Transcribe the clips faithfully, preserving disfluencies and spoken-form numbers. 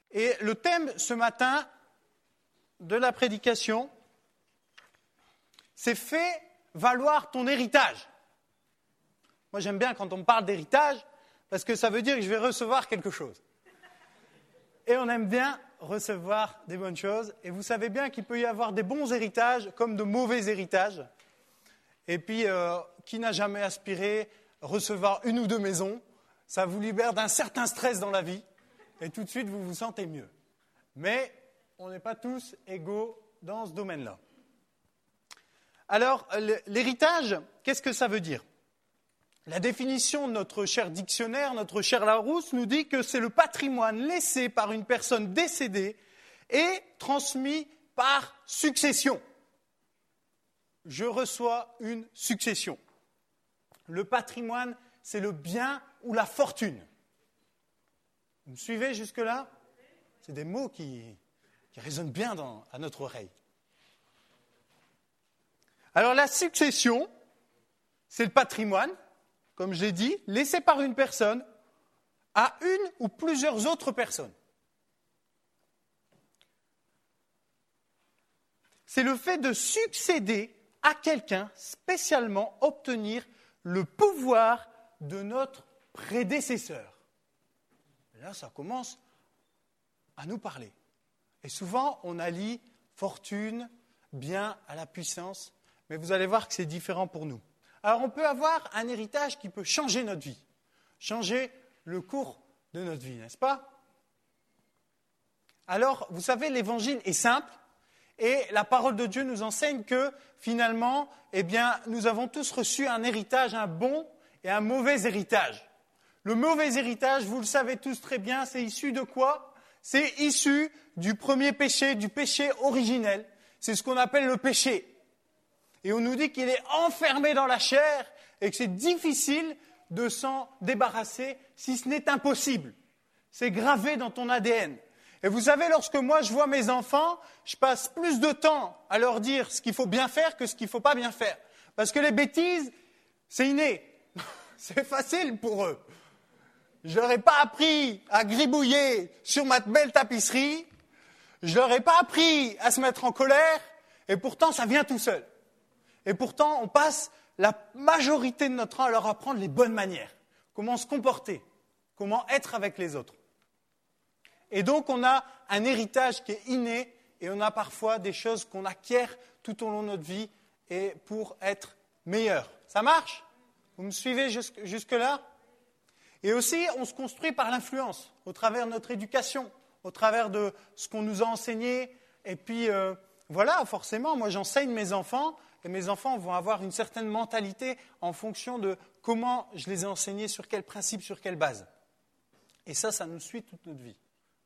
Et le thème ce matin de la prédication, c'est « Fais valoir ton héritage ». Moi, j'aime bien quand on me parle d'héritage, parce que ça veut dire que je vais recevoir quelque chose. Et on aime bien recevoir des bonnes choses. Et vous savez bien qu'il peut y avoir des bons héritages comme de mauvais héritages. Et puis, euh, qui n'a jamais aspiré recevoir une ou deux maisons, ça vous libère d'un certain stress dans la vie. Et tout de suite, vous vous sentez mieux. Mais on n'est pas tous égaux dans ce domaine-là. Alors, l'héritage, qu'est-ce que ça veut dire ? La définition de notre cher dictionnaire, notre cher Larousse, nous dit que c'est le patrimoine laissé par une personne décédée et transmis par succession. Je reçois une succession. Le patrimoine, c'est le bien ou la fortune. Vous me suivez jusque-là ? C'est des mots qui, qui résonnent bien dans, à notre oreille. Alors la succession, c'est le patrimoine, comme je l'ai dit, laissé par une personne à une ou plusieurs autres personnes. C'est le fait de succéder à quelqu'un, spécialement obtenir le pouvoir de notre prédécesseur. Et là, ça commence à nous parler. Et souvent, on allie fortune, bien à la puissance, mais vous allez voir que c'est différent pour nous. Alors, on peut avoir un héritage qui peut changer notre vie, changer le cours de notre vie, n'est-ce pas ? Alors, vous savez, l'évangile est simple et la parole de Dieu nous enseigne que, finalement, eh bien, nous avons tous reçu un héritage, un bon et un mauvais héritage. Le mauvais héritage, vous le savez tous très bien, c'est issu de quoi ? C'est issu du premier péché, du péché originel. C'est ce qu'on appelle le péché. Et on nous dit qu'il est enfermé dans la chair et que c'est difficile de s'en débarrasser, si ce n'est impossible. C'est gravé dans ton A D N. Et vous savez, lorsque moi je vois mes enfants, je passe plus de temps à leur dire ce qu'il faut bien faire que ce qu'il ne faut pas bien faire. Parce que les bêtises, c'est inné. C'est facile pour eux. Je leur ai pas appris à gribouiller sur ma belle tapisserie. Je leur ai pas appris à se mettre en colère. Et pourtant, ça vient tout seul. Et pourtant, on passe la majorité de notre temps à leur apprendre les bonnes manières. Comment se comporter, comment être avec les autres. Et donc, on a un héritage qui est inné et on a parfois des choses qu'on acquiert tout au long de notre vie et pour être meilleur. Ça marche ? Vous me suivez jusque, jusque-là ? Et aussi, on se construit par l'influence, au travers de notre éducation, au travers de ce qu'on nous a enseigné. Et puis, euh, voilà, forcément, moi j'enseigne mes enfants. Et mes enfants vont avoir une certaine mentalité en fonction de comment je les ai enseignés, sur quels principes, sur quelle base. Et ça, ça nous suit toute notre vie. D'accord ?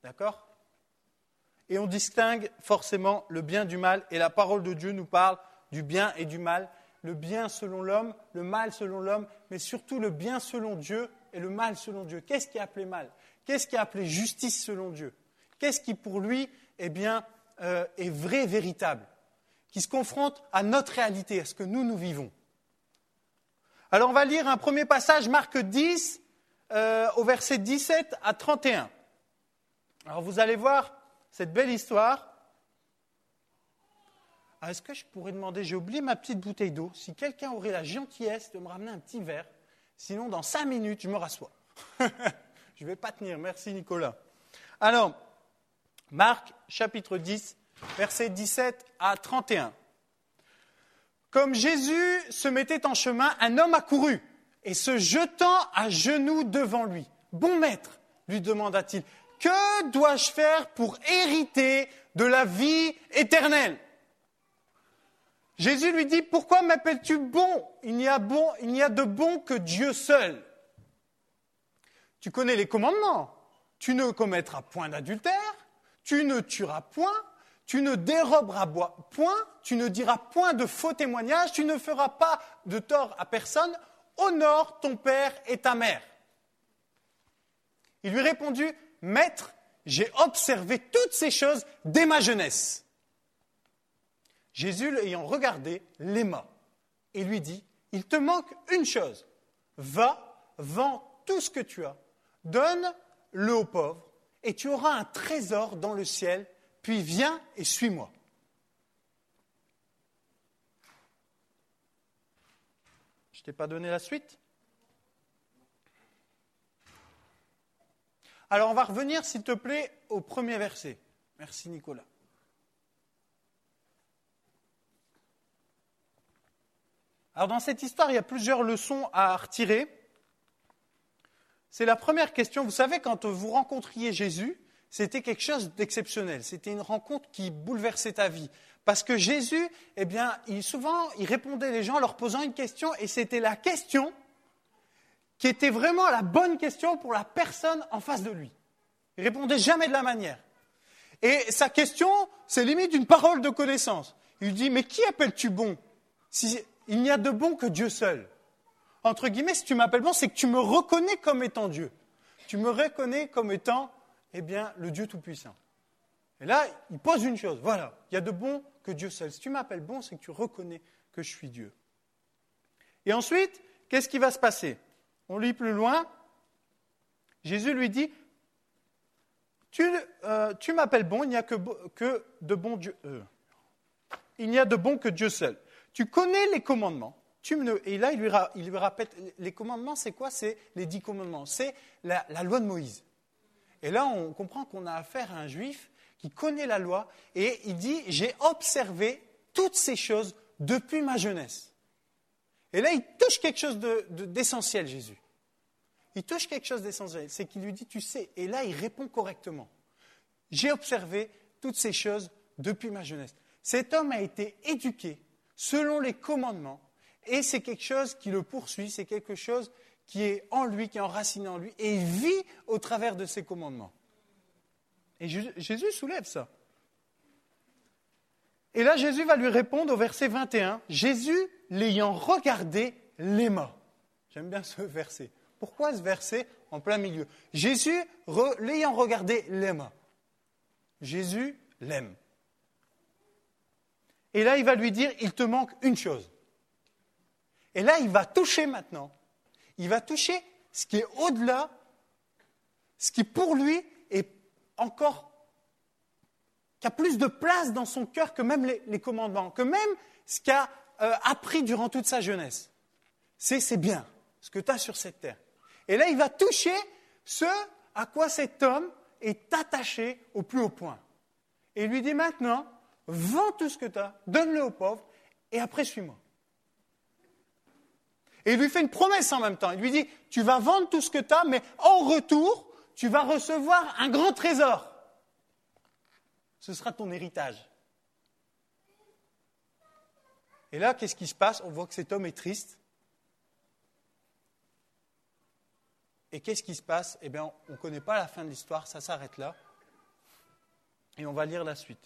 Et on distingue forcément le bien du mal. Et la parole de Dieu nous parle du bien et du mal. Le bien selon l'homme, le mal selon l'homme, mais surtout le bien selon Dieu et le mal selon Dieu. Qu'est-ce qui est appelé mal ? Qu'est-ce qui est appelé justice selon Dieu ? Qu'est-ce qui, pour lui, eh bien, euh, est vrai, véritable ? Qui se confronte à notre réalité, à ce que nous, nous vivons. Alors, on va lire un premier passage, Marc dix, euh, au verset dix-sept à trente et un. Alors, vous allez voir cette belle histoire. Alors, est-ce que je pourrais demander, j'ai oublié ma petite bouteille d'eau, si quelqu'un aurait la gentillesse de me ramener un petit verre, sinon, dans cinq minutes, je me rassois. Je ne vais pas tenir, merci Nicolas. Alors, Marc, chapitre dix, versets dix-sept à trente et un. Comme Jésus se mettait en chemin, un homme accourut et se jetant à genoux devant lui. « Bon maître, lui demanda-t-il, que dois-je faire pour hériter de la vie éternelle ?» Jésus lui dit, « Pourquoi m'appelles-tu bon ? Il n'y a bon, il n'y a de bon que Dieu seul. Tu connais les commandements. Tu ne commettras point d'adultère, tu ne tueras point, tu ne déroberas point, tu ne diras point de faux témoignages, tu ne feras pas de tort à personne, honore ton père et ta mère. » Il lui répondit, « Maître, j'ai observé toutes ces choses dès ma jeunesse. » Jésus, l'ayant regardé, l'aima et lui dit, « Il te manque une chose. Va, vends tout ce que tu as, donne-le aux pauvres, et tu auras un trésor dans le ciel, puis viens et suis-moi. Je ne t'ai pas donné la suite ? Alors on va revenir, s'il te plaît, au premier verset. Merci Nicolas. Alors dans cette histoire, il y a plusieurs leçons à retirer. C'est la première question. Vous savez, quand vous rencontriez Jésus, c'était quelque chose d'exceptionnel. C'était une rencontre qui bouleversait ta vie. Parce que Jésus, eh bien, il, souvent, il répondait les gens en leur posant une question, et c'était la question qui était vraiment la bonne question pour la personne en face de lui. Il répondait jamais de la manière. Et sa question, c'est limite une parole de connaissance. Il lui dit, mais qui appelles-tu bon ? Si, il n'y a de bon que Dieu seul. Entre guillemets, si tu m'appelles bon, c'est que tu me reconnais comme étant Dieu. Tu me reconnais comme étant, eh bien, le Dieu Tout-Puissant. Et là, il pose une chose, voilà, il y a de bon que Dieu seul. Si tu m'appelles bon, c'est que tu reconnais que je suis Dieu. Et ensuite, qu'est-ce qui va se passer ? On lit plus loin. Jésus lui dit, tu, euh, tu m'appelles bon, il n'y a que, que de bon Dieu. Euh, il n'y a de bon que Dieu seul. Tu connais les commandements. Tu me, et là, il lui, il lui rappelle, les commandements, c'est quoi ? C'est les dix commandements. C'est la, la loi de Moïse. Et là, on comprend qu'on a affaire à un juif qui connaît la loi, et il dit, j'ai observé toutes ces choses depuis ma jeunesse. Et là, il touche quelque chose de, de, d'essentiel, Jésus. Il touche quelque chose d'essentiel, c'est qu'il lui dit, tu sais, et là, il répond correctement. J'ai observé toutes ces choses depuis ma jeunesse. Cet homme a été éduqué selon les commandements, et c'est quelque chose qui le poursuit, c'est quelque chose qui est en lui, qui est enraciné en lui, et il vit au travers de ces commandements. Et Jésus soulève ça. Et là, Jésus va lui répondre au verset vingt et un. Jésus, l'ayant regardé, l'aima. J'aime bien ce verset. Pourquoi ce verset en plein milieu ? Jésus, re, l'ayant regardé, l'aima. Jésus l'aime. Et là, il va lui dire, il te manque une chose. Et là, il va toucher maintenant. Il va toucher ce qui est au-delà, ce qui pour lui est encore, qui a plus de place dans son cœur que même les, les commandements, que même ce qu'il a euh, appris durant toute sa jeunesse. C'est, c'est bien, ce que tu as sur cette terre. Et là, il va toucher ce à quoi cet homme est attaché au plus haut point. Et il lui dit maintenant, vends tout ce que tu as, donne-le aux pauvres, et après suis-moi. Et il lui fait une promesse en même temps. Il lui dit, tu vas vendre tout ce que tu as, mais en retour, tu vas recevoir un grand trésor. Ce sera ton héritage. Et là, qu'est-ce qui se passe ? On voit que cet homme est triste. Et qu'est-ce qui se passe ? Eh bien, on ne connaît pas la fin de l'histoire, ça s'arrête là. Et on va lire la suite.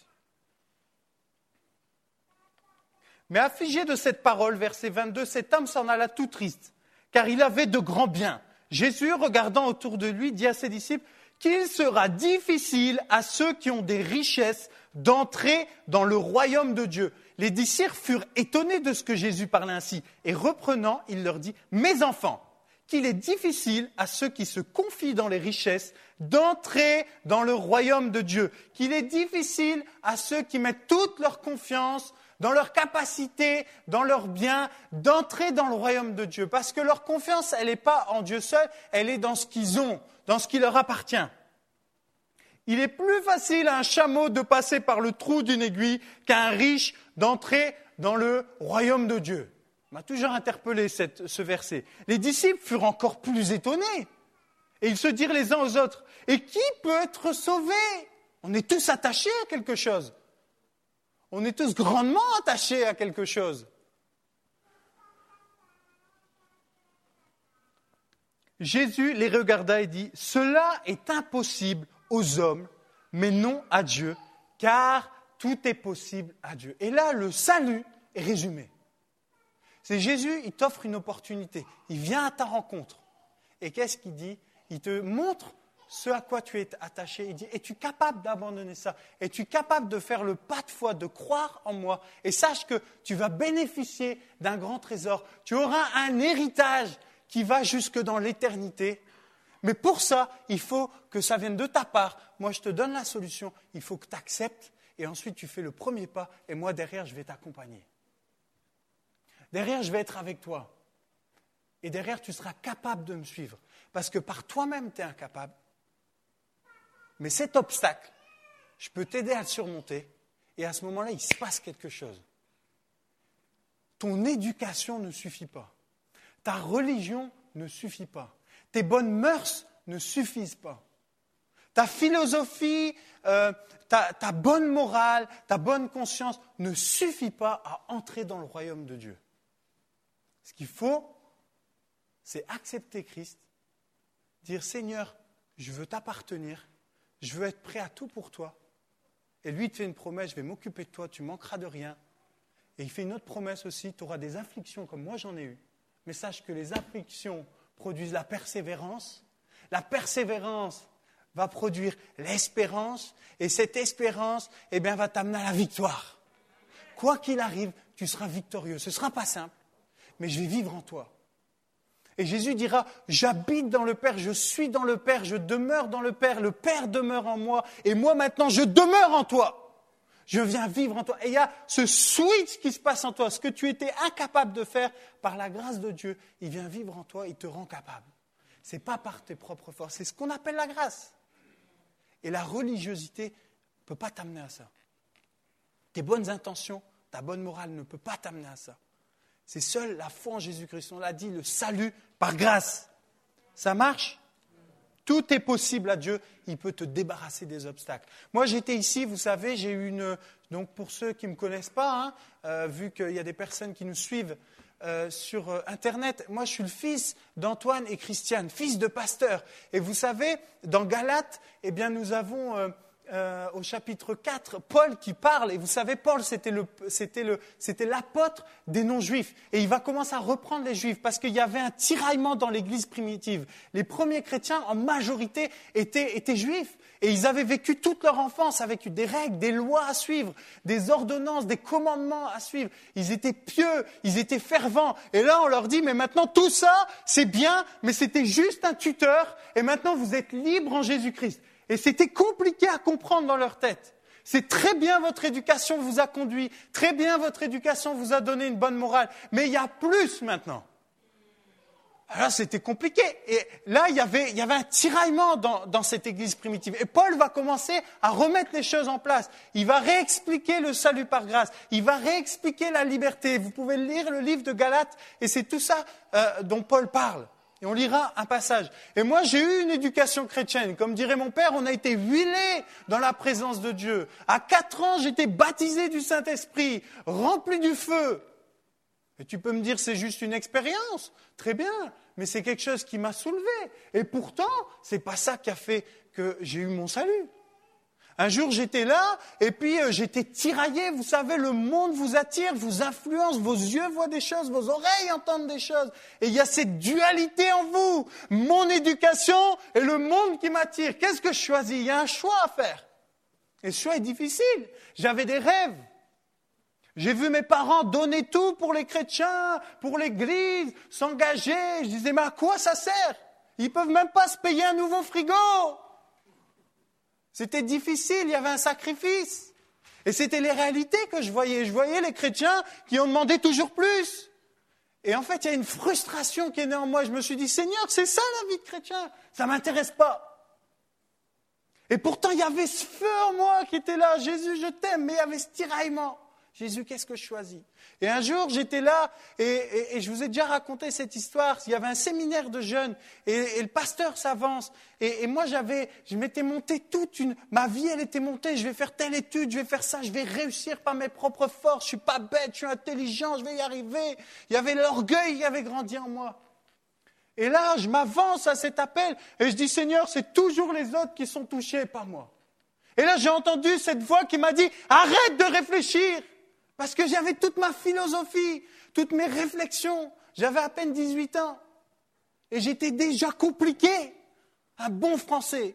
Mais affligé de cette parole, verset vingt-deux, cet homme s'en alla tout triste, car il avait de grands biens. Jésus, regardant autour de lui, dit à ses disciples qu'il sera difficile à ceux qui ont des richesses d'entrer dans le royaume de Dieu. Les disciples furent étonnés de ce que Jésus parlait ainsi, et reprenant, il leur dit « Mes enfants, qu'il est difficile à ceux qui se confient dans les richesses d'entrer dans le royaume de Dieu, qu'il est difficile à ceux qui mettent toute leur confiance dans leur capacité, dans leurs biens, d'entrer dans le royaume de Dieu. Parce que leur confiance, elle n'est pas en Dieu seul, elle est dans ce qu'ils ont, dans ce qui leur appartient. Il est plus facile à un chameau de passer par le trou d'une aiguille qu'à un riche d'entrer dans le royaume de Dieu. On m'a toujours interpellé cette, ce verset. Les disciples furent encore plus étonnés. Et ils se dirent les uns aux autres, « Et qui peut être sauvé ? On est tous attachés à quelque chose. On est tous grandement attachés à quelque chose. » Jésus les regarda et dit, « Cela est impossible aux hommes, mais non à Dieu, car tout est possible à Dieu. » Et là, le salut est résumé. C'est Jésus, il t'offre une opportunité. Il vient à ta rencontre. Et qu'est-ce qu'il dit ? Il te montre ce à quoi tu es attaché. Il dit, es-tu capable d'abandonner ça ? Es-tu capable de faire le pas de foi, de croire en moi ? Et sache que tu vas bénéficier d'un grand trésor. Tu auras un héritage qui va jusque dans l'éternité. Mais pour ça, il faut que ça vienne de ta part, moi je te donne la solution, il faut que tu acceptes et ensuite tu fais le premier pas et moi derrière je vais t'accompagner. Derrière je vais être avec toi et derrière tu seras capable de me suivre parce que par toi-même tu es incapable. Mais cet obstacle, je peux t'aider à le surmonter et à ce moment-là il se passe quelque chose. Ton éducation ne suffit pas, ta religion ne suffit pas, tes bonnes mœurs ne suffisent pas. Ta philosophie, euh, ta, ta bonne morale, ta bonne conscience ne suffit pas à entrer dans le royaume de Dieu. Ce qu'il faut, c'est accepter Christ, dire « Seigneur, je veux t'appartenir, je veux être prêt à tout pour toi. » Et lui, il te fait une promesse, je vais m'occuper de toi, tu ne manqueras de rien. Et il fait une autre promesse aussi, tu auras des afflictions comme moi j'en ai eu. Mais sache que les afflictions produisent la persévérance. La persévérance va produire l'espérance, et cette espérance eh bien, va t'amener à la victoire. Quoi qu'il arrive, tu seras victorieux. Ce ne sera pas simple, mais je vais vivre en toi. Et Jésus dira, j'habite dans le Père, je suis dans le Père, je demeure dans le Père, le Père demeure en moi, et moi maintenant je demeure en toi. Je viens vivre en toi. Et il y a ce switch qui se passe en toi, ce que tu étais incapable de faire, par la grâce de Dieu, il vient vivre en toi, il te rend capable. Ce n'est pas par tes propres forces, c'est ce qu'on appelle la grâce. Et la religiosité ne peut pas t'amener à ça. Tes bonnes intentions, ta bonne morale ne peut pas t'amener à ça. C'est seule la foi en Jésus-Christ. On l'a dit, le salut par grâce. Ça marche ? Tout est possible à Dieu. Il peut te débarrasser des obstacles. Moi, j'étais ici, vous savez, j'ai eu une... Donc, pour ceux qui ne me connaissent pas, hein, euh, vu qu'il y a des personnes qui nous suivent euh, sur euh, Internet, moi, je suis le fils d'Antoine et Christiane, fils de pasteur. Et vous savez, dans Galates, eh bien, nous avons... Euh, Euh, au chapitre quatre, Paul qui parle, et vous savez, Paul, c'était, le, c'était, le, c'était l'apôtre des non-juifs, et il va commencer à reprendre les juifs, parce qu'il y avait un tiraillement dans l'église primitive. Les premiers chrétiens, en majorité, étaient, étaient juifs, et ils avaient vécu toute leur enfance avec des règles, des lois à suivre, des ordonnances, des commandements à suivre. Ils étaient pieux, ils étaient fervents, et là on leur dit, mais maintenant tout ça, c'est bien, mais c'était juste un tuteur, et maintenant vous êtes libres en Jésus-Christ. Et c'était compliqué à comprendre dans leur tête. C'est très bien votre éducation vous a conduit, très bien votre éducation vous a donné une bonne morale, mais il y a plus maintenant. Alors c'était compliqué. Et là, il y avait, il y avait un tiraillement dans, dans cette église primitive. Et Paul va commencer à remettre les choses en place. Il va réexpliquer le salut par grâce. Il va réexpliquer la liberté. Vous pouvez lire le livre de Galates, et c'est tout ça euh, dont Paul parle. Et on lira un passage. Et moi, j'ai eu une éducation chrétienne. Comme dirait mon père, on a été huilés dans la présence de Dieu. À quatre ans, j'étais baptisé du Saint-Esprit, rempli du feu. Et tu peux me dire, c'est juste une expérience. Très bien, mais c'est quelque chose qui m'a soulevé. Et pourtant, c'est pas ça qui a fait que j'ai eu mon salut. Un jour, j'étais là, et puis euh, j'étais tiraillé. Vous savez, le monde vous attire, vous influence, vos yeux voient des choses, vos oreilles entendent des choses. Et il y a cette dualité en vous. Mon éducation et le monde qui m'attire. Qu'est-ce que je choisis ? Il y a un choix à faire. Et ce choix est difficile. J'avais des rêves. J'ai vu mes parents donner tout pour les chrétiens, pour l'église, s'engager. Je disais, mais à quoi ça sert ? Ils peuvent même pas se payer un nouveau frigo. C'était difficile, il y avait un sacrifice. Et c'était les réalités que je voyais. Je voyais les chrétiens qui ont demandé toujours plus. Et en fait, il y a une frustration qui est née en moi. Je me suis dit, Seigneur, c'est ça la vie de chrétien. Ça ne m'intéresse pas. Et pourtant, il y avait ce feu en moi qui était là. Jésus, je t'aime. Mais il y avait ce tiraillement. Jésus, qu'est-ce que je choisis ? Et un jour, j'étais là, et, et, et je vous ai déjà raconté cette histoire. Il y avait un séminaire de jeunes, et, et le pasteur s'avance. Et, et moi, j'avais, je m'étais monté toute une... Ma vie, elle était montée. Je vais faire telle étude, je vais faire ça, je vais réussir par mes propres forces. Je suis pas bête, je suis intelligent, je vais y arriver. Il y avait l'orgueil qui avait grandi en moi. Et là, je m'avance à cet appel, et je dis, Seigneur, c'est toujours les autres qui sont touchés, pas moi. Et là, j'ai entendu cette voix qui m'a dit, arrête de réfléchir. Parce que j'avais toute ma philosophie, toutes mes réflexions. J'avais à peine dix-huit ans. Et j'étais déjà compliqué. Un bon français.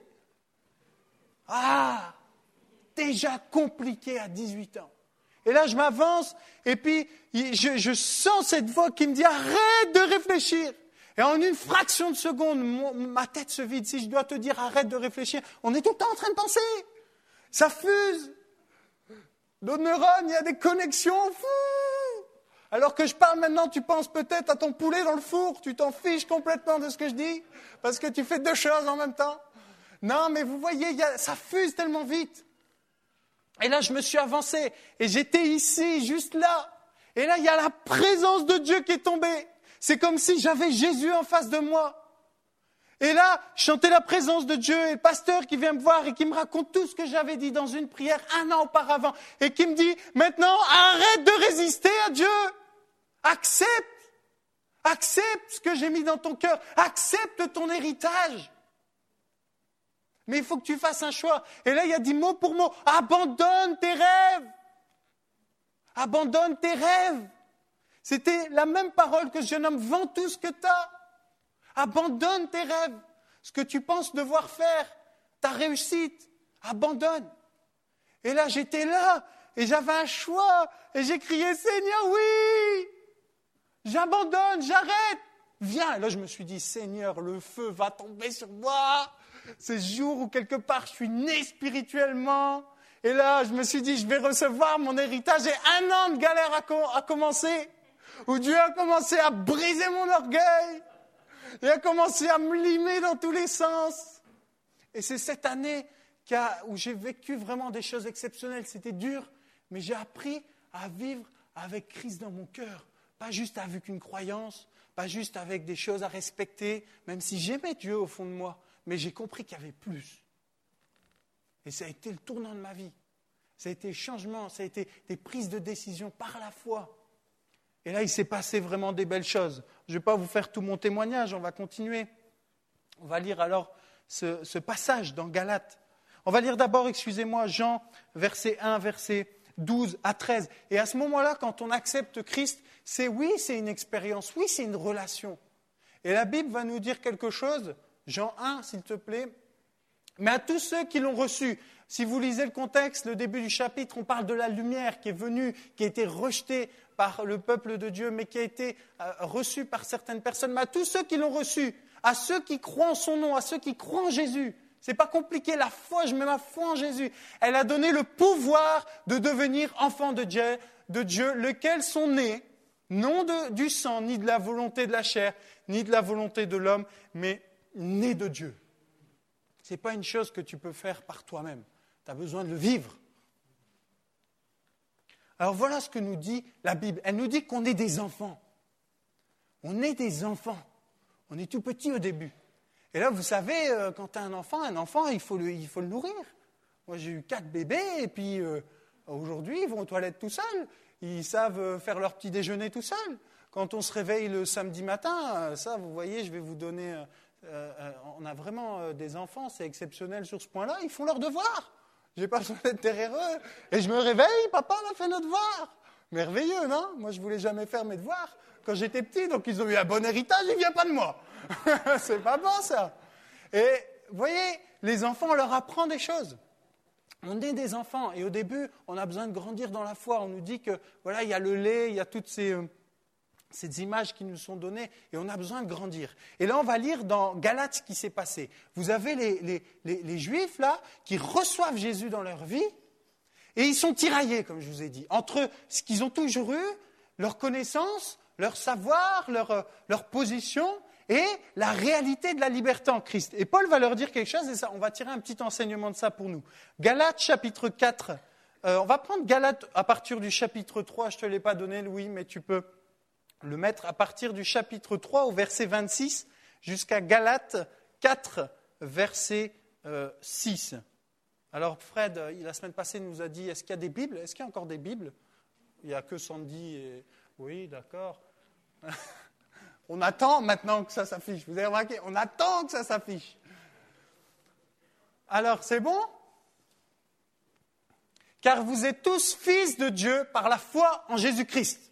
Ah, déjà compliqué à dix-huit ans. Et là, je m'avance et puis je, je sens cette voix qui me dit « Arrête de réfléchir !» Et en une fraction de seconde, mon, ma tête se vide. Si je dois te dire, arrête de réfléchir, on est tout le temps en train de penser. Ça fuse. Nos neurones, il y a des connexions. Fou. Alors que je parle maintenant, tu penses peut-être à ton poulet dans le four. Tu t'en fiches complètement de ce que je dis parce que tu fais deux choses en même temps. Non, mais vous voyez, il y a, ça fuse tellement vite. Et là, je me suis avancé et j'étais ici, juste là. Et là, il y a la présence de Dieu qui est tombée. C'est comme si j'avais Jésus en face de moi. Et là, je sentais la présence de Dieu et le pasteur qui vient me voir et qui me raconte tout ce que j'avais dit dans une prière un an auparavant. Et qui me dit, maintenant, arrête de résister à Dieu. Accepte. Accepte ce que j'ai mis dans ton cœur. Accepte ton héritage. Mais il faut que tu fasses un choix. Et là, il y a dit mot pour mot, abandonne tes rêves. Abandonne tes rêves. C'était la même parole que ce jeune homme, vends tout ce que tu as. Abandonne tes rêves. Ce que tu penses devoir faire, ta réussite, abandonne. Et là, j'étais là, et j'avais un choix, et j'ai crié, Seigneur, oui, j'abandonne, j'arrête, viens. Et là, je me suis dit, Seigneur, le feu va tomber sur moi. C'est ce jour où quelque part, je suis né spirituellement. Et là, je me suis dit, je vais recevoir mon héritage. Et un an de galère a, com- a commencé, où Dieu a commencé à briser mon orgueil. Il a commencé à me limer dans tous les sens. Et c'est cette année où j'ai vécu vraiment des choses exceptionnelles. C'était dur, mais j'ai appris à vivre avec Christ dans mon cœur. Pas juste avec une croyance, pas juste avec des choses à respecter, même si j'aimais Dieu au fond de moi. Mais j'ai compris qu'il y avait plus. Et ça a été le tournant de ma vie. Ça a été le changement, ça a été des prises de décision par la foi. Et là, il s'est passé vraiment des belles choses. Je ne vais pas vous faire tout mon témoignage, on va continuer. On va lire alors ce, ce passage dans Galates. On va lire d'abord, excusez-moi, Jean, verset un, verset douze à treize. Et à ce moment-là, quand on accepte Christ, c'est oui, c'est une expérience, oui, c'est une relation. Et la Bible va nous dire quelque chose, Jean un, s'il te plaît. Mais à tous ceux qui l'ont reçu, si vous lisez le contexte, le début du chapitre, on parle de la lumière qui est venue, qui a été rejetée par le peuple de Dieu, mais qui a été euh, reçue par certaines personnes. Mais à tous ceux qui l'ont reçu, à ceux qui croient en son nom, à ceux qui croient en Jésus, c'est pas compliqué, la foi, je mets ma foi en Jésus. Elle a donné le pouvoir de devenir enfants de Dieu, de Dieu, lesquels sont nés, non de, du sang, ni de la volonté de la chair, ni de la volonté de l'homme, mais nés de Dieu. Ce n'est pas une chose que tu peux faire par toi-même. Tu as besoin de le vivre. Alors voilà ce que nous dit la Bible. Elle nous dit qu'on est des enfants. On est des enfants. On est tout petit au début. Et là, vous savez, quand tu as un enfant, un enfant, il faut le, il faut le nourrir. Moi, j'ai eu quatre bébés, et puis euh, aujourd'hui, ils vont aux toilettes tout seuls. Ils savent faire leur petit déjeuner tout seuls. Quand on se réveille le samedi matin, ça, vous voyez, je vais vous donner... Euh, on a vraiment euh, des enfants, c'est exceptionnel sur ce point-là, ils font leurs devoirs. Je n'ai pas besoin d'être derrière eux. Et je me réveille, papa, on a fait nos devoirs. Merveilleux, non? Moi, je ne voulais jamais faire mes devoirs quand j'étais petit, donc ils ont eu un bon héritage, il ne vient pas de moi. C'est pas bon, ça. Et vous voyez, les enfants, on leur apprend des choses. On est des enfants, et au début, on a besoin de grandir dans la foi. On nous dit que, voilà, il y a le lait, il y a toutes ces... Euh, ces images qui nous sont données, et on a besoin de grandir. Et là, on va lire dans Galates ce qui s'est passé. Vous avez les, les, les, les Juifs, là, qui reçoivent Jésus dans leur vie, et ils sont tiraillés, comme je vous ai dit, entre ce qu'ils ont toujours eu, leur connaissance, leur savoir, leur, leur position, et la réalité de la liberté en Christ. Et Paul va leur dire quelque chose, et ça, on va tirer un petit enseignement de ça pour nous. Galates, chapitre quatre. Euh, on va prendre Galates à partir du chapitre trois. Je ne te l'ai pas donné, Louis, mais tu peux... le mettre à partir du chapitre trois au verset vingt-six jusqu'à Galates quatre, verset euh, six. Alors Fred, la semaine passée, nous a dit, est-ce qu'il y a des Bibles? Est-ce qu'il y a encore des Bibles? Il n'y a que Sandy et... Oui, d'accord. On attend maintenant que ça s'affiche. Vous avez remarqué? On attend que ça s'affiche. Alors, c'est bon? Car vous êtes tous fils de Dieu par la foi en Jésus-Christ.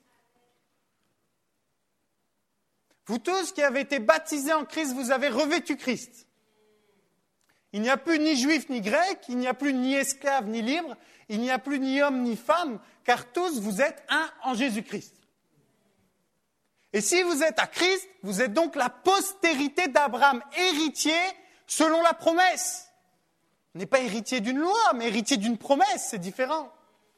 Vous tous qui avez été baptisés en Christ, vous avez revêtu Christ. Il n'y a plus ni juif ni grec, il n'y a plus ni esclave ni libre, il n'y a plus ni homme ni femme, car tous vous êtes un en Jésus-Christ. Et si vous êtes à Christ, vous êtes donc la postérité d'Abraham, héritier selon la promesse. On n'est pas héritier d'une loi, mais héritier d'une promesse, c'est différent.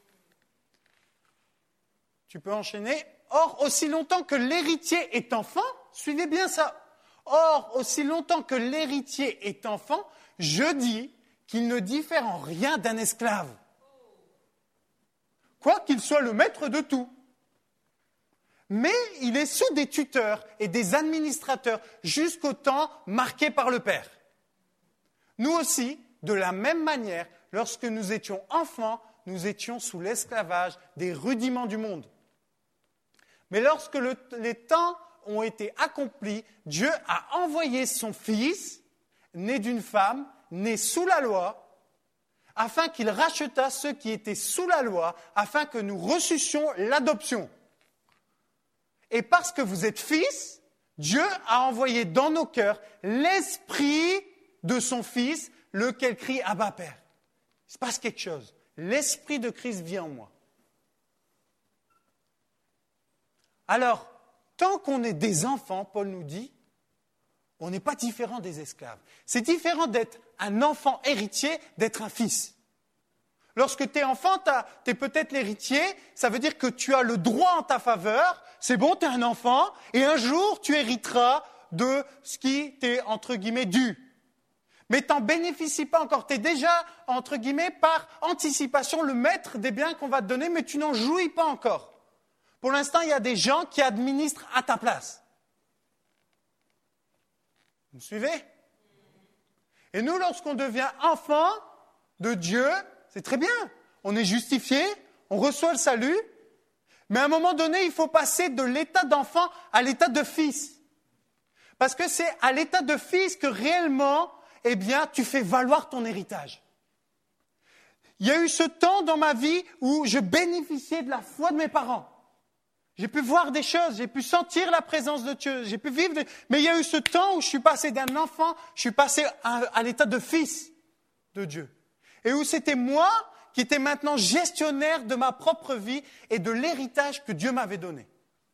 Tu peux enchaîner. Or, aussi longtemps que l'héritier est enfant, suivez bien ça. Or, aussi longtemps que l'héritier est enfant, je dis qu'il ne diffère en rien d'un esclave. Quoi qu'il soit le maître de tout. Mais il est sous des tuteurs et des administrateurs jusqu'au temps marqué par le Père. Nous aussi, de la même manière, lorsque nous étions enfants, nous étions sous l'esclavage des rudiments du monde. Mais lorsque le, les temps ont été accomplis, Dieu a envoyé son Fils, né d'une femme, né sous la loi, afin qu'il rachetât ceux qui étaient sous la loi, afin que nous reçussions l'adoption. Et parce que vous êtes fils, Dieu a envoyé dans nos cœurs l'esprit de son Fils, lequel crie « Abba, Père ». Il se passe quelque chose. L'esprit de Christ vit en moi. Alors, tant qu'on est des enfants, Paul nous dit, on n'est pas différent des esclaves. C'est différent d'être un enfant héritier, d'être un fils. Lorsque tu es enfant, tu es peut-être l'héritier, ça veut dire que tu as le droit en ta faveur, c'est bon, tu es un enfant, et un jour tu hériteras de ce qui t'est, entre guillemets, dû. Mais tu n'en bénéficies pas encore, tu es déjà, entre guillemets, par anticipation, le maître des biens qu'on va te donner, mais tu n'en jouis pas encore. Pour l'instant, il y a des gens qui administrent à ta place. Vous me suivez ? Et nous, lorsqu'on devient enfant de Dieu, c'est très bien. On est justifié, on reçoit le salut, mais à un moment donné, il faut passer de l'état d'enfant à l'état de fils. Parce que c'est à l'état de fils que réellement, eh bien, tu fais valoir ton héritage. Il y a eu ce temps dans ma vie où je bénéficiais de la foi de mes parents. J'ai pu voir des choses, j'ai pu sentir la présence de Dieu, j'ai pu vivre, des... mais il y a eu ce temps où je suis passé d'un enfant, je suis passé à, à l'état de fils de Dieu. Et où c'était moi qui étais maintenant gestionnaire de ma propre vie et de l'héritage que Dieu m'avait donné.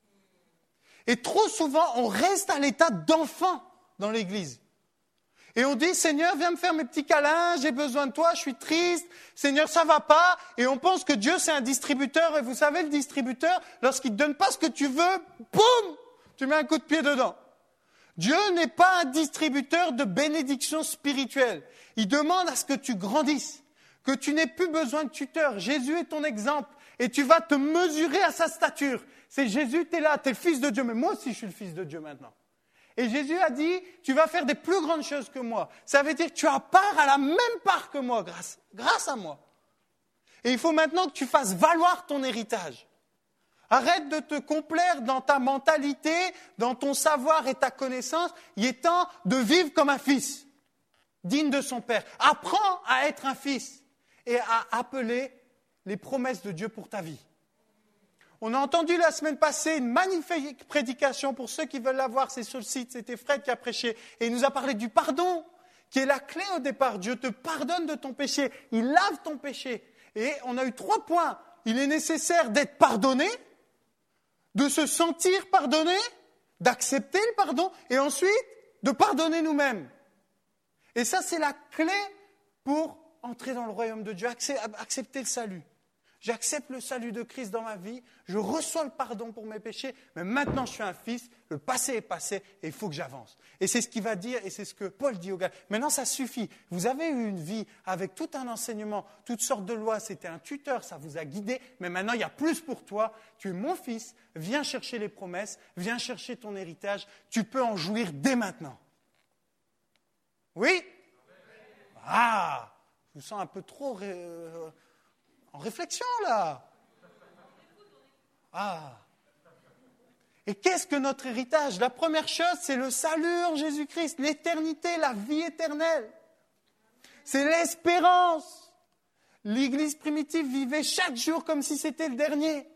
Et trop souvent, on reste à l'état d'enfant dans l'Église. Et on dit, Seigneur, viens me faire mes petits câlins, j'ai besoin de toi, je suis triste, Seigneur, ça va pas. Et on pense que Dieu, c'est un distributeur. Et vous savez, le distributeur, lorsqu'il ne te donne pas ce que tu veux, boum, tu mets un coup de pied dedans. Dieu n'est pas un distributeur de bénédictions spirituelles. Il demande à ce que tu grandisses, que tu n'aies plus besoin de tuteur. Jésus est ton exemple et tu vas te mesurer à sa stature. C'est Jésus, tu es là, tu es le fils de Dieu. Mais moi aussi, je suis le fils de Dieu maintenant. Et Jésus a dit, tu vas faire des plus grandes choses que moi. Ça veut dire que tu as part à la même part que moi, grâce, grâce à moi. Et il faut maintenant que tu fasses valoir ton héritage. Arrête de te complaire dans ta mentalité, dans ton savoir et ta connaissance. Il est temps de vivre comme un fils, digne de son père. Apprends à être un fils et à appeler les promesses de Dieu pour ta vie. On a entendu la semaine passée une magnifique prédication, pour ceux qui veulent la voir, c'est sur le site, c'était Fred qui a prêché, et il nous a parlé du pardon, qui est la clé au départ. Dieu te pardonne de ton péché, il lave ton péché. Et on a eu trois points. Il est nécessaire d'être pardonné, de se sentir pardonné, d'accepter le pardon, et ensuite de pardonner nous-mêmes. Et ça, c'est la clé pour entrer dans le royaume de Dieu, accepter le salut. J'accepte le salut de Christ dans ma vie, je reçois le pardon pour mes péchés, mais maintenant je suis un fils, le passé est passé et il faut que j'avance. Et c'est ce qu'il va dire et c'est ce que Paul dit aux gars. Maintenant ça suffit, vous avez eu une vie avec tout un enseignement, toutes sortes de lois, c'était un tuteur, ça vous a guidé, mais maintenant il y a plus pour toi, tu es mon fils, viens chercher les promesses, viens chercher ton héritage, tu peux en jouir dès maintenant. Oui ? Ah, je vous sens un peu trop... Euh, en réflexion, là. Ah. Et qu'est-ce que notre héritage ? La première chose, c'est le salut en Jésus-Christ, l'éternité, la vie éternelle. C'est l'espérance. L'Église primitive vivait chaque jour comme si c'était le dernier.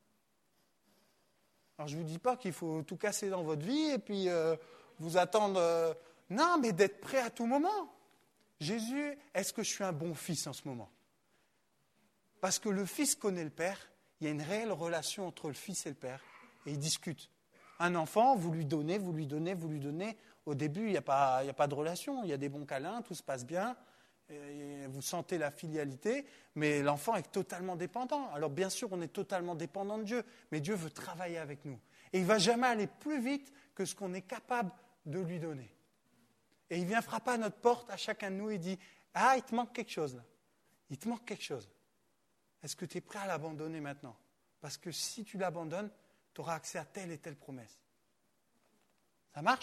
Alors, je ne vous dis pas qu'il faut tout casser dans votre vie et puis euh, vous attendre... Euh, non, mais d'être prêt à tout moment. Jésus, est-ce que je suis un bon fils en ce moment ? Parce que le Fils connaît le Père, il y a une réelle relation entre le Fils et le Père, et ils discutent. Un enfant, vous lui donnez, vous lui donnez, vous lui donnez. Au début, il n'y a pas, il n'y a pas de relation, il y a des bons câlins, tout se passe bien. Et vous sentez la filialité, mais l'enfant est totalement dépendant. Alors bien sûr, on est totalement dépendant de Dieu, mais Dieu veut travailler avec nous. Et il ne va jamais aller plus vite que ce qu'on est capable de lui donner. Et il vient frapper à notre porte, à chacun de nous, et dit « Ah, il te manque quelque chose là. Il te manque quelque chose. Est-ce que tu es prêt à l'abandonner maintenant ? Parce que si tu l'abandonnes, tu auras accès à telle et telle promesse. » Ça marche ?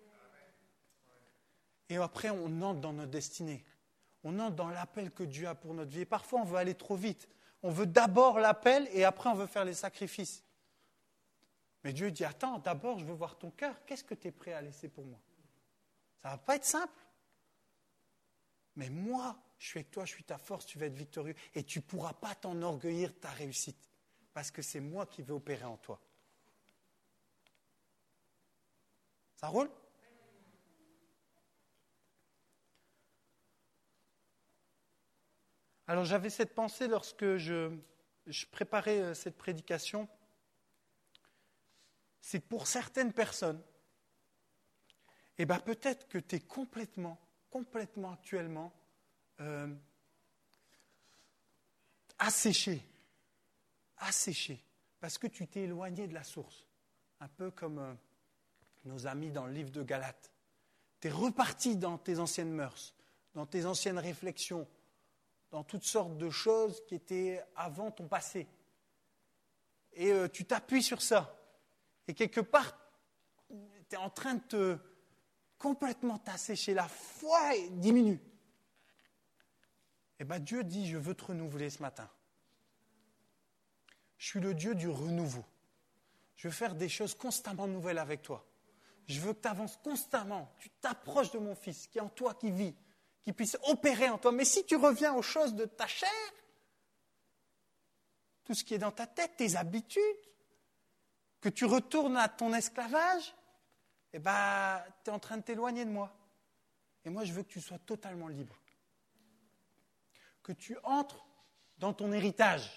Et après, on entre dans notre destinée. On entre dans l'appel que Dieu a pour notre vie. Et parfois, on veut aller trop vite. On veut d'abord l'appel et après, on veut faire les sacrifices. Mais Dieu dit, attends, d'abord, je veux voir ton cœur. Qu'est-ce que tu es prêt à laisser pour moi ? Ça ne va pas être simple. Mais moi, je suis avec toi, je suis ta force, tu vas être victorieux. Et tu ne pourras pas t'enorgueillir de ta réussite. Parce que c'est moi qui vais opérer en toi. Ça roule ? Alors j'avais cette pensée lorsque je, je préparais cette prédication. C'est que pour certaines personnes, eh ben peut-être que tu es complètement, complètement actuellement euh, asséché, asséché, parce que tu t'es éloigné de la source. Un peu comme euh, nos amis dans le livre de Galates. Tu es reparti dans tes anciennes mœurs, dans tes anciennes réflexions, dans toutes sortes de choses qui étaient avant ton passé. Et euh, tu t'appuies sur ça. Et quelque part, tu es en train de te complètement t'assécher. La foi diminue. Et bien Dieu dit, je veux te renouveler ce matin. Je suis le Dieu du renouveau. Je veux faire des choses constamment nouvelles avec toi. Je veux que tu avances constamment. Tu t'approches de mon Fils qui est en toi, qui vit, qui puisse opérer en toi. Mais si tu reviens aux choses de ta chair, tout ce qui est dans ta tête, tes habitudes, que tu retournes à ton esclavage, eh ben, tu es en train de t'éloigner de moi. Et moi, je veux que tu sois totalement libre. Que tu entres dans ton héritage.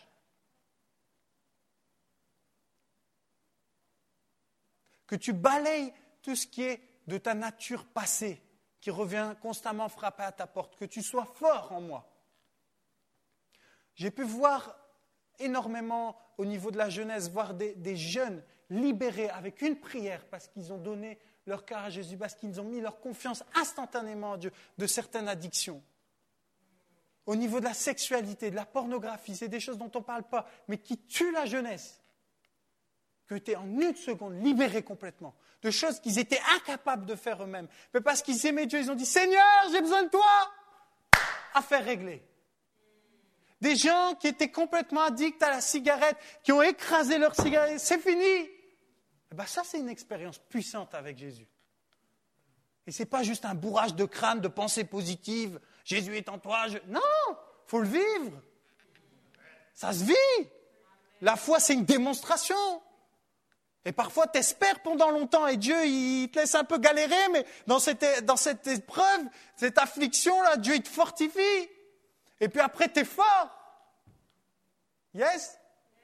Que tu balayes tout ce qui est de ta nature passée, qui revient constamment frapper à ta porte, que tu sois fort en moi. J'ai pu voir énormément au niveau de la jeunesse, voir des, des jeunes libérés avec une prière parce qu'ils ont donné leur cœur à Jésus, parce qu'ils ont mis leur confiance instantanément en Dieu de certaines addictions. Au niveau de la sexualité, de la pornographie, c'est des choses dont on ne parle pas, mais qui tuent la jeunesse. Que tu es en une seconde libéré complètement de choses qu'ils étaient incapables de faire eux-mêmes. Mais parce qu'ils aimaient Dieu, ils ont dit « Seigneur, j'ai besoin de toi !» Affaire réglée. Des gens qui étaient complètement addicts à la cigarette, qui ont écrasé leur cigarette, c'est fini. Et ben ça, c'est une expérience puissante avec Jésus. Et ce n'est pas juste un bourrage de crâne, de pensées positives. Jésus est en toi. Je... Non, il faut le vivre. Ça se vit. La foi, c'est une démonstration. Et parfois, tu espères pendant longtemps et Dieu, il te laisse un peu galérer, mais dans cette, dans cette épreuve, cette affliction-là, Dieu, il te fortifie. Et puis après, tu es fort. Yes?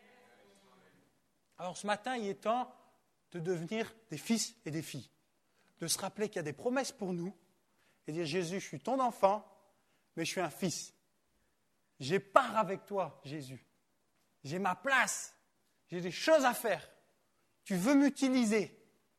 Alors ce matin, il est temps de devenir des fils et des filles. De se rappeler qu'il y a des promesses pour nous. Et dire, Jésus, je suis ton enfant, mais je suis un fils. J'ai part avec toi, Jésus. J'ai ma place. J'ai des choses à faire. Tu veux m'utiliser.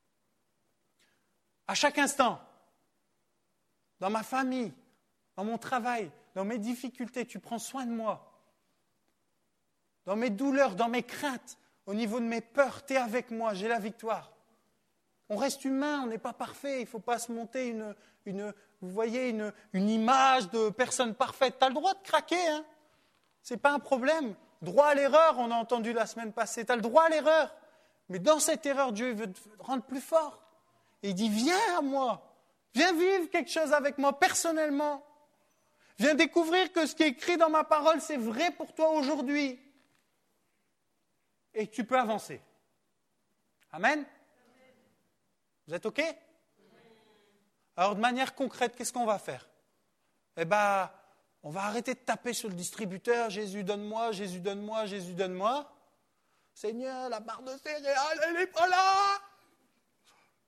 À chaque instant. Dans ma famille, dans mon travail, dans mes difficultés, tu prends soin de moi. Dans mes douleurs, dans mes craintes, au niveau de mes peurs, tu es avec moi, j'ai la victoire. On reste humain, on n'est pas parfait, il ne faut pas se monter une, une, vous voyez, une, une image de personne parfaite. Tu as le droit de craquer, hein. Ce n'est pas un problème. Droit à l'erreur, on a entendu la semaine passée, tu as le droit à l'erreur. Mais dans cette erreur, Dieu veut te rendre plus fort. Et il dit, viens à moi, viens vivre quelque chose avec moi personnellement. Viens découvrir que ce qui est écrit dans ma parole, c'est vrai pour toi aujourd'hui. Et tu peux avancer. Amen? Amen. Vous êtes OK? Amen. Alors, de manière concrète, qu'est-ce qu'on va faire? Eh bien, on va arrêter de taper sur le distributeur. Jésus, donne-moi, Jésus, donne-moi, Jésus, donne-moi. Seigneur, la barre de céréales, elle n'est pas là.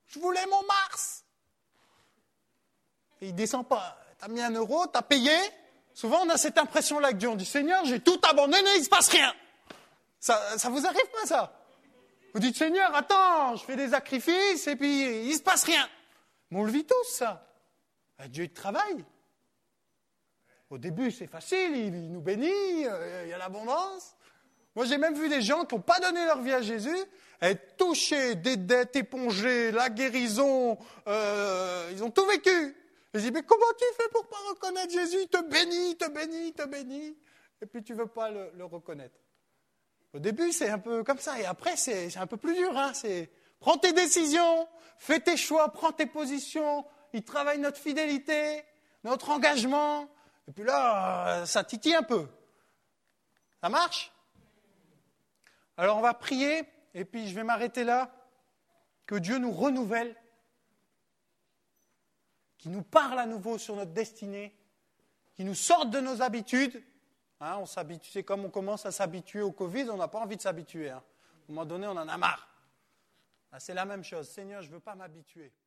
Je voulais mon Mars. Et il ne descend pas. Tu as mis un euro, tu as payé. Souvent, on a cette impression-là que Dieu, on dit, Seigneur, j'ai tout abandonné, il ne se passe rien. Ça, ça vous arrive pas, ça? Vous dites, Seigneur, attends, je fais des sacrifices et puis il ne se passe rien. Mais on le vit tous, ça. Ben, Dieu, il travaille. Au début, c'est facile, il, il nous bénit, euh, il y a l'abondance. Moi, j'ai même vu des gens qui n'ont pas donné leur vie à Jésus, être touchés, des dettes épongées, la guérison, euh, ils ont tout vécu. Et je dis, mais comment tu fais pour ne pas reconnaître Jésus? Il te bénit, il te bénit, il te bénit. Et puis tu ne veux pas le, le reconnaître. Au début, c'est un peu comme ça. Et après, c'est, c'est un peu plus dur. Hein. C'est, prends tes décisions, fais tes choix, prends tes positions. Il travaille notre fidélité, notre engagement. Et puis là, ça titille un peu. Ça marche? Alors, on va prier. Et puis, je vais m'arrêter là. Que Dieu nous renouvelle. Qui nous parle à nouveau sur notre destinée, qui nous sorte de nos habitudes. Hein, on s'habitue, c'est comme on commence à s'habituer au Covid, on n'a pas envie de s'habituer. Hein. À un moment donné, on en a marre. Ah, c'est la même chose. Seigneur, je ne veux pas m'habituer.